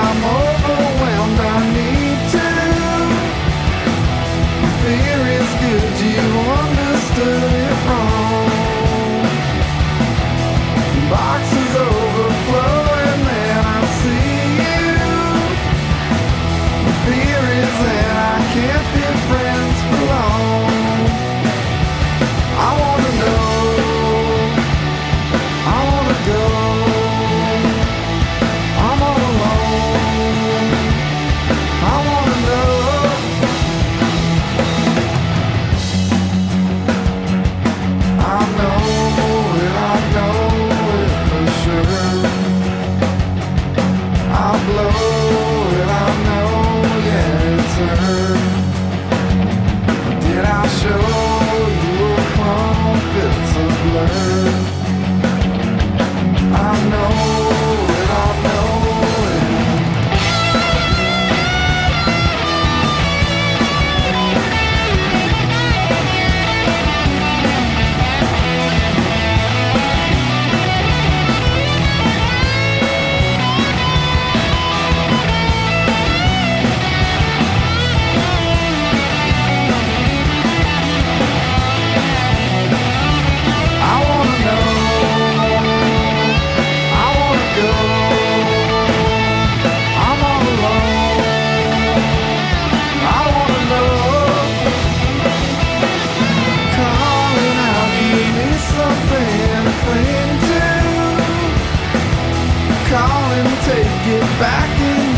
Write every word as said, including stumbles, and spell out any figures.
I'm overwhelmed, I need to. Fear is good, you understood it wrong. Boxes overflow and then I see you. Fear is that I can't be friends for long. I wanna know, I wanna go. I'm all alone. I wanna know. I know it, I know it for sure. I'll blow it, I know, yeah, it's her. Did I show you a clump? It's a blur. I know it, I know it. I wanna know, I wanna go. I'm all alone. I wanna know. Calling out, give me something to cling to. Calling, take it back in